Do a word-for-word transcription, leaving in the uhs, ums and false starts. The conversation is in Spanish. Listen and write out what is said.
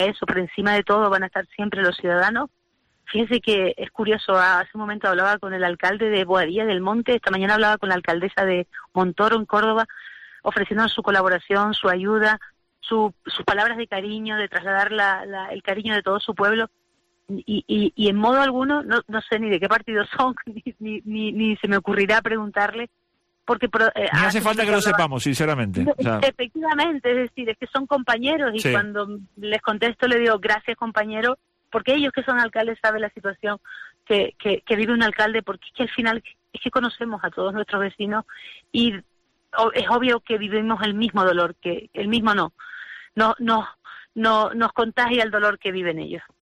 eso, por encima de todo van a estar siempre los ciudadanos. Fíjese que es curioso, hace un momento hablaba con el alcalde de Boadilla del Monte, esta mañana hablaba con la alcaldesa de Montoro, en Córdoba, ofreciéndonos su colaboración, su ayuda, su, sus palabras de cariño, de trasladar la, la, el cariño de todo su pueblo. Y, y, y en modo alguno, no, no sé ni de qué partido son, ni, ni, ni, ni se me ocurrirá preguntarle, porque... Eh, ni hace falta que lo sepamos, sinceramente. No, o sea, efectivamente, es decir, es que son compañeros, y sí. Cuando les contesto le digo, gracias compañero, porque ellos que son alcaldes saben la situación que, que, que vive un alcalde, porque es que al final es que conocemos a todos nuestros vecinos, y es obvio que vivimos el mismo dolor, que el mismo no, no, no, no nos contagia el dolor que viven ellos.